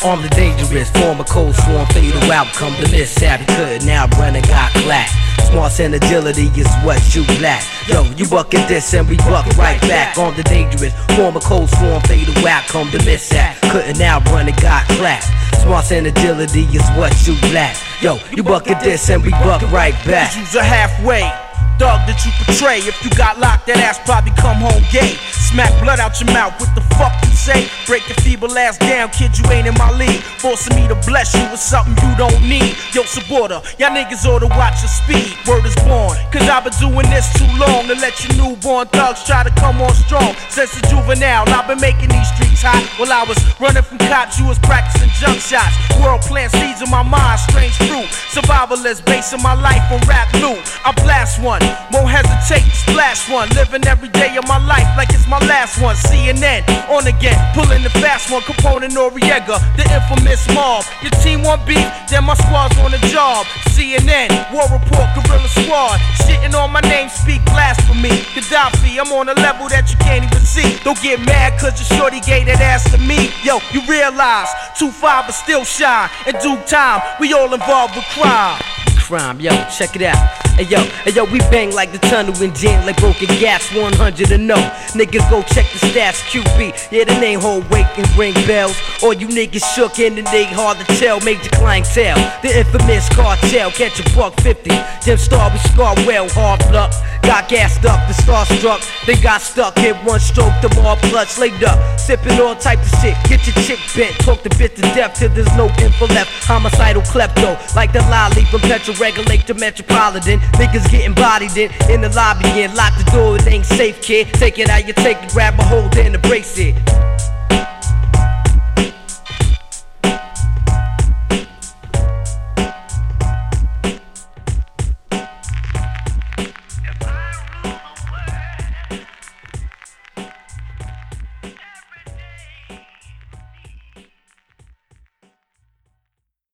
Armed and dangerous, form a cold swarm, fatal outcome. The mishap, couldn't now run and got clapped. Smarts and agility is what you lack. Yo, you buck at this and we buck right back. Armed and dangerous, form a cold swarm, fatal outcome. The mishap, couldn't now run and got clapped. Smarts and agility is what you lack. Yo, you buck at this and we buck right back. You's a halfway thug that you portray. If you got locked, that ass probably come home gay. Smack blood out your mouth, what the fuck you say? Break your feeble ass down, kid, you ain't in my league. Forcing me to bless you with something you don't need. Yo, supporter, y'all niggas ought to watch your speed. Word is born, cause I've been doing this too long to let you newborn thugs try to come on strong. Since the juvenile, I've been making these streets hot. While I was running from cops, you was practicing jump shots. World plant seeds in my mind, strange fruit. Survivalist, basing my life on rap loot. I blast one, won't hesitate to splash one. Living every day of my life like it's my last one. CNN, on again, pulling the fast one. Capone and Noriega, the infamous mob. Your team want beef, then my squad's on the job. CNN, War Report, Guerrilla Squad. Shitting on my name, speak blasphemy. Gaddafi, I'm on a level that you can't even see. Don't get mad cause your shorty gave that ass to me. Yo, you realize 2-5 but still shine. In due time, we all involved with crime. Yo, check it out. Hey yo, we bang like the tunnel in jam, like broken gas, 100 and no. Niggas go check the stats, QB. Yeah, the name hold weight and ring bells. All you niggas shook and they hard to tell. Major clientele, the infamous cartel. Catch a $150. Them star, we scar well, hard luck. Got gassed up and starstruck. They got stuck, hit one stroke, them all clutch. Laid up, sipping all type of shit. Get your chick bent, talk the bit to death till there's no info left. Homicidal klepto, like the lolly from Petro Regulate the Metropolitan. Niggas getting bodied in the lobby and lock the door, it ain't safe, kid. Take it how you take it, grab a hold and embrace it.